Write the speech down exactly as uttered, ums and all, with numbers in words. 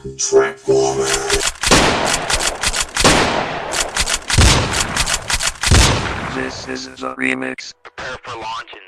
Transformer. This is the remix. Prepare for launch in